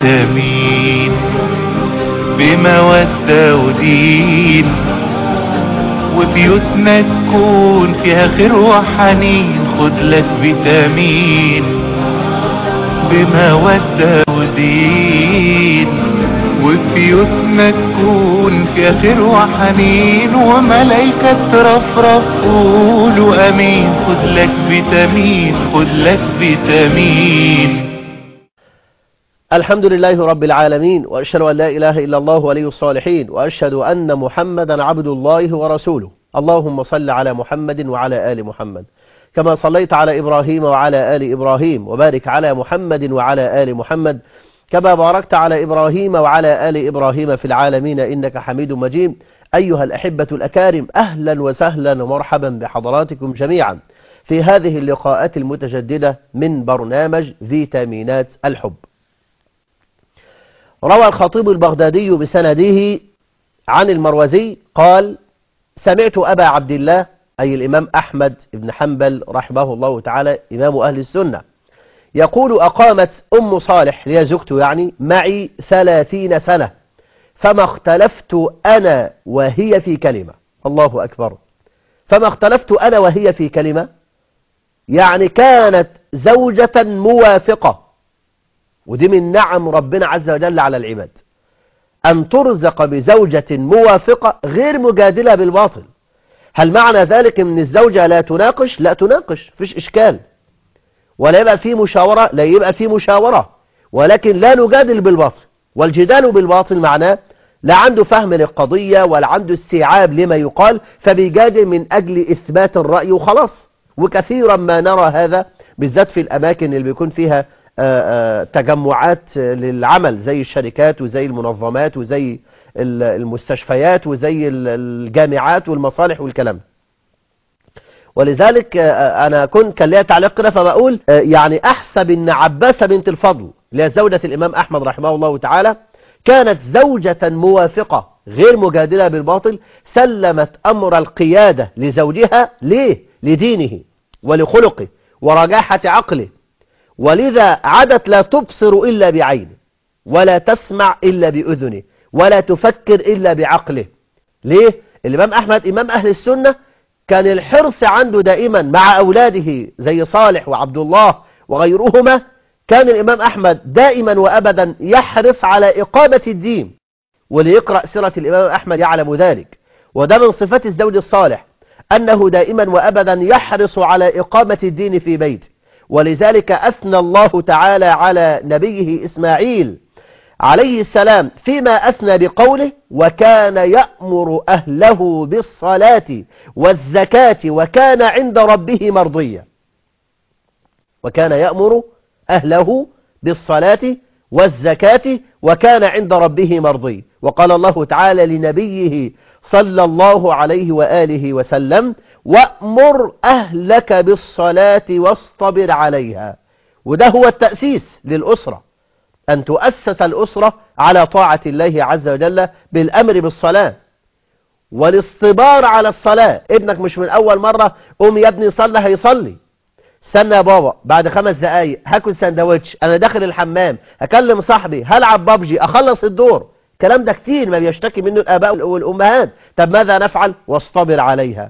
فيتامين بمودة ودين، وبيوتنا تكون فيها خير وحنين. خد لك فيتامين بمودة ودين، وبيوتنا تكون فيها خير وحنين، وملايكة ترفرف قولوا امين. خد لك فيتامين، خد لك فيتامين. الحمد لله رب العالمين، وأشهد أن لا إله إلا الله ولي الصالحين، وأشهد أن محمدا عبد الله ورسوله. اللهم صل على محمد وعلى آل محمد كما صليت على إبراهيم وعلى آل إبراهيم، وبارك على محمد وعلى آل محمد كما باركت على إبراهيم وعلى آل إبراهيم في العالمين إنك حميد مجيد. أيها الأحبة الأكارم، أهلا وسهلا ومرحبا بحضراتكم جميعا في هذه اللقاءات المتجددة من برنامج فيتامينات الحب. روى الخطيب البغدادي بسنده عن المروزي قال: سمعت أبا عبد الله، أي الإمام أحمد بن حنبل رحمه الله تعالى إمام أهل السنة، يقول: أقامت أم صالح لي زوجته يعني معي 30 سنة فما اختلفت أنا وهي في كلمة. الله أكبر. فما اختلفت أنا وهي في كلمة يعني كانت زوجة موافقة، ودي من نعم ربنا عز وجل على العباد، أن ترزق بزوجة موافقة غير مجادلة بالباطل. هل معنى ذلك أن الزوجة لا تناقش؟ لا تناقش، فيش إشكال، ولا يبقى في مشاورة، لا يبقى في مشاورة، ولكن لا نجادل بالباطل. والجدال بالباطل معناه لا عنده فهم للقضية ولا عنده استيعاب لما يقال، فبيجادل من أجل إثبات الرأي وخلاص. وكثيرا ما نرى هذا بالذات في الأماكن اللي بيكون فيها تجمعات للعمل، زي الشركات وزي المنظمات وزي المستشفيات وزي الجامعات والمصالح والكلام. ولذلك أنا كان ليا تعليق كده فبقول يعني أحسب أن عباسة بنت الفضل اللي هي زوجة الإمام أحمد رحمه الله تعالى كانت زوجة موافقة غير مجادلة بالباطل، سلمت أمر القيادة لزوجها. ليه؟ لدينه ولخلقه ورجاحة عقله، ولذا عادت لا تبصر إلا بعينه، ولا تسمع إلا بأذنه، ولا تفكر إلا بعقله. ليه؟ الإمام أحمد إمام أهل السنة كان الحرص عنده دائما مع أولاده زي صالح وعبد الله وغيرهما. كان الإمام أحمد دائما وأبدا يحرص على إقامة الدين، واللي يقرأ سيرة الإمام أحمد يعلم ذلك. وده من صفات الزوج الصالح، أنه دائما وأبدا يحرص على إقامة الدين في بيته. ولذلك أثنى الله تعالى على نبيه إسماعيل عليه السلام فيما أثنى بقوله: وكان يأمر أهله بالصلاة والزكاة وكان عند ربه مرضيا. وكان يأمر أهله بالصلاة والزكاة وكان عند ربه مرضيا. وقال الله تعالى لنبيه صلى الله عليه وآله وسلم: وأمر أهلك بالصلاة واصطبر عليها. وده هو التأسيس للأسرة، أن تؤسس الأسرة على طاعة الله عز وجل بالأمر بالصلاة والاصطبار على الصلاة. ابنك مش من أول مرة قوم يا ابني صلي هيصلي، استنى يا بابا بعد 5 دقايق هاكل سندوتش، أنا داخل الحمام، هكلم صاحبي، هلعب بابجي، أخلص الدور. الكلام ده كتير ما بيشتكي منه الآباء والأمهات. طب ماذا نفعل؟ واصطبر عليها،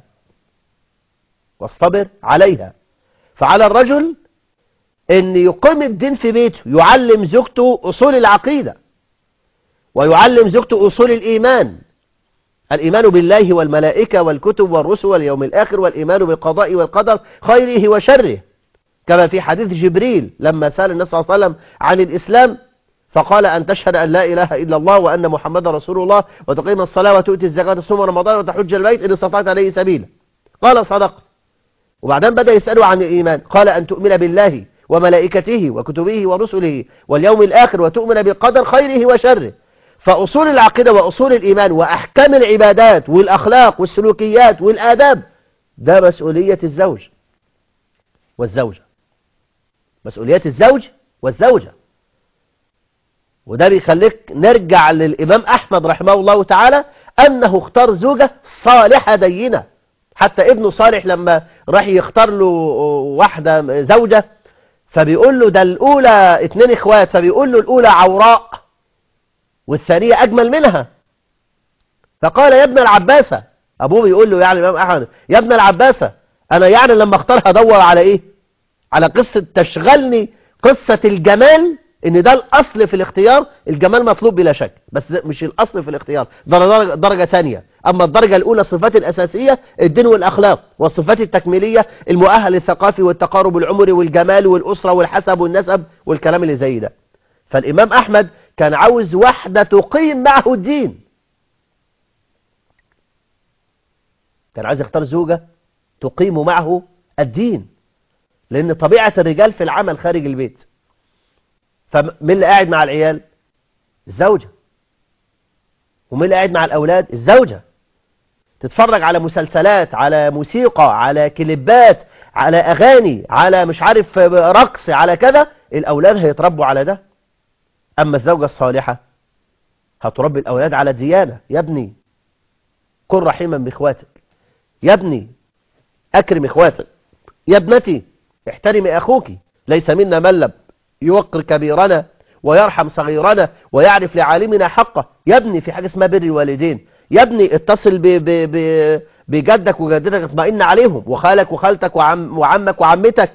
واصطبر عليها. فعلى الرجل أن يقيم الدين في بيته، يعلم زوجته أصول العقيدة، ويعلم زوجته أصول الإيمان، الإيمان بالله والملائكة والكتب والرسل واليوم الآخر، والإيمان بالقضاء والقدر خيره وشره، كما في حديث جبريل لما سأل النبي صلى الله عليه وسلم عن الإسلام فقال: أن تشهد أن لا إله إلا الله وأن محمد رسول الله وتقيم الصلاة وتؤتي الزكاة وتصوم رمضان وتحج البيت إن استطعت عليه سبيلا. قال: صدق. وبعدين بدأ يسأله عن الإيمان، قال: أن تؤمن بالله وملائكته وكتبه ورسله واليوم الآخر وتؤمن بالقدر خيره وشره. فأصول العقيدة وأصول الإيمان وأحكام العبادات والأخلاق والسلوكيات والآداب ده مسؤولية الزوج والزوجة، مسؤولية الزوج والزوجة. وده بيخليك نرجع للإمام أحمد رحمه الله تعالى أنه اختار زوجة صالحة دينة. حتى ابنه صالح لما راح يختار له واحدة زوجة فبيقول له ده الأولى 2 إخوات، فبيقول له الأولى عوراء والثانية أجمل منها. فقال يا ابن العباسة، أبوه بيقول له يعني الإمام أحمد يا ابن العباسة، أنا يعني لما اختار هدور على إيه؟ على قصة تشغلني قصة الجمال، إن ده الأصل في الاختيار. الجمال مطلوب بلا شك، بس ده مش الأصل في الاختيار، درجة ثانية. أما الدرجة الأولى الصفات الأساسية الدين والأخلاق، والصفات التكميلية المؤهل الثقافي والتقارب العمري والجمال والأسرة والحسب والنسب والكلام اللي زي ده. فالإمام أحمد كان عاوز واحدة تقيم معه الدين، كان عايز يختار زوجة تقيم معه الدين، لأن طبيعة الرجال في العمل خارج البيت. فمين اللي قاعد مع العيال؟ الزوجة. ومين اللي قاعد مع الأولاد؟ الزوجة. تتفرج على مسلسلات، على موسيقى، على كليبات، على أغاني، على مش عارف رقص، على كذا، الأولاد هيتربوا على ده. أما الزوجة الصالحة هتربي الأولاد على ديانة. يا ابني كن رحيما بإخواتك، يا ابني أكرم إخواتك، يا ابنتي احترمي أخوك، ليس منا من لم يوقر كبيرنا ويرحم صغيرنا ويعرف لعالمنا حقه. يا ابني في حاجة اسمها بر الوالدين، يا ابني اتصل بجدك وجدتك اطمئن عليهم، وخالك وخالتك وعمك وعمتك.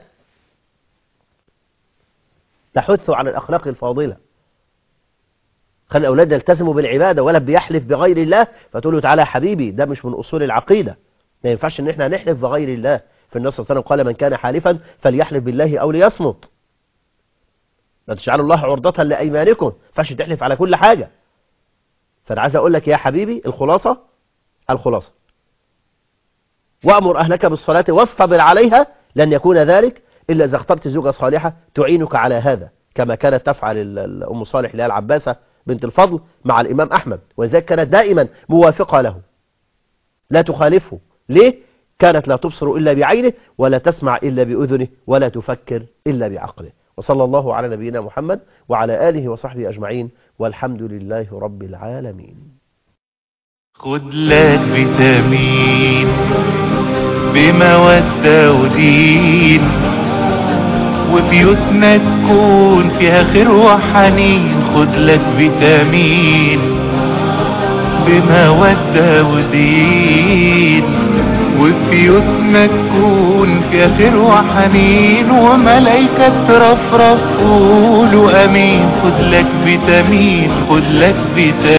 تحث على الأخلاق الفاضلة. خلي الأولاد يلتزموا بالعبادة، ولا بيحلف بغير الله فتقول له تعالى يا حبيبي، ده مش من أصول العقيدة. ما ينفعش ان احنا نحلف بغير الله. في النص صلى الله عليه وسلم قال من كان حالفا فليحلف بالله أو ليصمت. لا تجعلوا الله عرضة لأيمانكم، ما ينفعش تحلف على كل حاجة. فأنا عايز أقول لك يا حبيبي الخلاصة وأمر أهلك بالصلاة واصطبر عليها، لن يكون ذلك إلا إذا اخترت زوجة صالحة تعينك على هذا، كما كانت تفعل أم صالح اللي هي العباسة بنت الفضل مع الإمام أحمد، وذلك كانت دائما موافقة له لا تخالفه. ليه؟ كانت لا تبصر إلا بعينه، ولا تسمع إلا بأذنه، ولا تفكر إلا بعقله. وصلى الله على نبينا محمد وعلى آله وصحبه أجمعين، والحمد لله رب العالمين. خد لك فيتامين بمودة ودين، وبيوتنا تكون فيها خير وحنين. خد لك فيتامين بمودة ودين، وبيوتنا تكون فيها خير وحنين، وملايكة ترفرف قولوا امين. خد لك فيتامين، خد لك فيتامين.